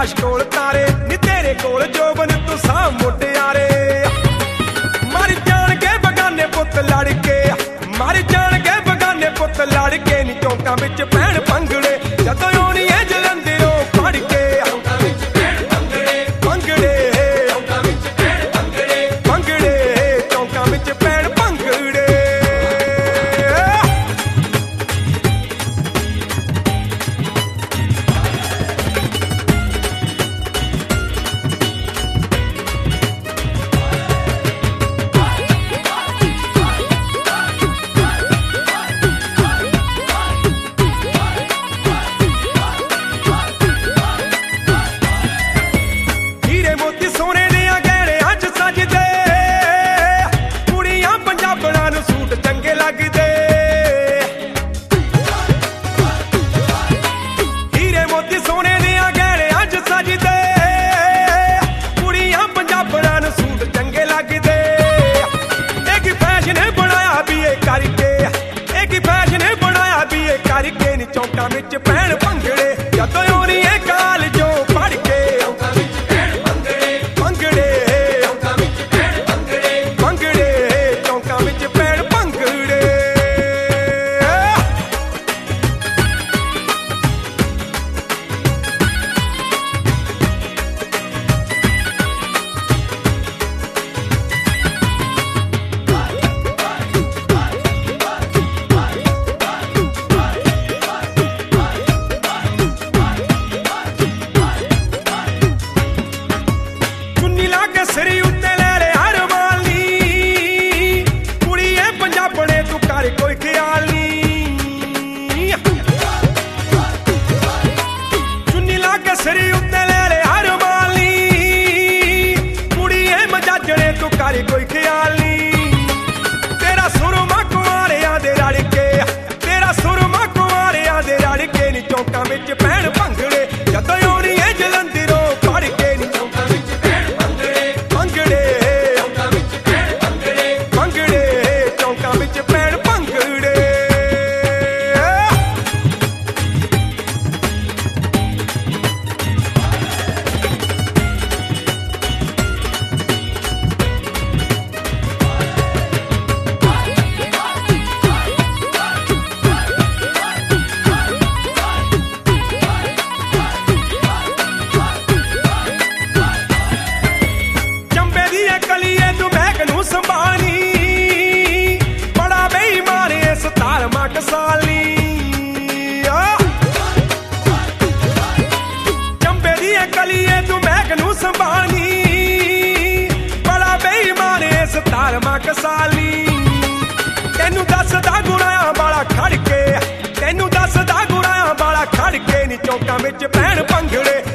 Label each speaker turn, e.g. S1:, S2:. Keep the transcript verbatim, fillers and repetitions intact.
S1: ਆਕਾਸ਼ ਕੋਲ ਤਾਰੇ ਨੀ ਤੇਰੇ ਕੋਲ ਜੋਬਨ ਤੂੰ ਸਾਹ ਮੁਟਿਆਰੇ ਮਰ ਜਾਣਗੇ ਬਗਾਨੇ ਪੁੱਤ ਲੜ ਕੇ ਮਰ ਜਾਣਗੇ ਬਗਾਨੇ ਪੁੱਤ ਲੜ ਕੇ ਨੀ ਚੌਂਕਾਂ ਵਿੱਚ ਪੈਣ ਭੰਗੜੇ ਜਦੋਂ ਆਉਣੀ ਏ ਜਲੰਧਰੋਂ ਫੜ ਕੇ ਚੌਂਕਾਂ ਵਿੱਚ ਪੈਣ ਭੰਗੜੇ ਭੰਗੜੇ ਚੌਂਕਾਂ ਵਿੱਚ ਪੈਣ ਭੰਗੜੇ ਭੰਗੜੇ ਚੌਂਕਾਂ ਵਿੱਚ ਪੈਣ ਭੰਗੜੇ ਸੋਨੇ ਦੀਆਂ ਗਹਿਣਿਆਂ ਚ ਸਜਦੇ ਕੁੜੀਆਂ ਪੰਜਾਬਣਾਂ ਨੂੰ ਸੂਟ ਚੰਗੇ ਲੱਗਦੇ ਹੀਰੇ ਮੋਤੀ ਸੋਨੇ ਦੀਆਂ ਗਹਿਣਿਆਂ ਚ ਸਜਦੇ ਕੁੜੀਆਂ ਪੰਜਾਬਣਾਂ ਨੂੰ ਸੂਟ ਚੰਗੇ ਲੱਗਦੇ ਇਹ ਕੀ ਫੈਸ਼ਨ ਬਣਾਇਆ ਵੀ ਇਹ ਕਰਕੇ ਇਹ ਕੀ ਫੈਸ਼ਨ ਬਣਾਇਆ ਵੀ ਇਹ ਕਰਕੇ ਨੀ ਚੌਂਕਾਂ ਵਿੱਚ ਪੈਣ ਭੰਗੜੇ ਜਦੋਂ ਆਉਣੀ ਏ ਕਾਲਜੋਂ ਪੜ ਕੇ ਸਿਰੀ ਉੱਤੇ ਲੈ ਲੈ ਹਰ ਵਾਲੀ ਕੁੜੀਏ ਪੰਜਾਬਣੇ ਤੂੰ ਕਰ ਕੋਈ ਖਿਆਲ ਨੀ ਚੁੰਨੀ ਲਾ ਕੇ ਸਿਰੀ ਉੱਤੇ ਲੈ ਲੈ ਹਰ ਵਾਲੀ ਕੁੜੀਏ ਮਜਾਜਣੇ ਤੂੰ ਕਰ ਕੋਈ ਖਿਆਲ ਨੀ ਤੇਰਾ ਸੁਰਮਾ ਕੁਆਰਿਆਂ ਦੇ ਰਲ ਕੇ ਤੇਰਾ ਸੁਰਮਾ ਕੁਆਰਿਆਂ ਦੇ ਰਲ ਕੇ ਨੀ ਚੌਂਕਾਂ ਵਿੱਚ ਪੈਣ ਭੰਗੜੇ ਜਦੋਂ ਆਉਣੀ ਏ ਜਲੰਧਰੋਂ ਫੜ ਕੇ ਨੀ ਚੌਂਕਾਂ ਵਿੱਚ ਪੈਣ ਭੰਗੜੇ ਚੌਂਕਾਂ ਵਿੱਚ ਪੈਣ ਭੰਗੜੇ ਭੰਗੜੇ ਚੌਂਕਾਂ ਵਿੱਚ ਪੈਣ ਭੰਗੜੇ ਕਲੀਏ ਤੂੰ ਬੈਗ ਨੂੰ ਸੰਭਾਲੀ ਬੜਾ ਬੇਈਮਾਨ ਏ ਸਤਾਰਵਾਂ ਕਸਾਲੀ ਚੰਬੇ ਦੀ ਕਲੀਏ ਤੂੰ ਬੈਗ ਨੂੰ ਸੰਭਾਲੀ ਬੜਾ ਬੇਈਮਾਨ ਏ ਸਤਾਰਵਾਂ ਕਸਾਲੀ ਤੈਨੂੰ ਦੱਸਦਾ ਗੁਨਾਹਾਂ ਵਾਲਾ ਖੜ ਕੇ ਤੈਨੂੰ ਦੱਸਦਾ ਗੁਨਾਹਾਂ ਵਾਲਾ ਖੜ ਕੇ ਨੀ ਚੌਂਕਾਂ ਵਿੱਚ ਪੈਣ ਭੰਗੜੇ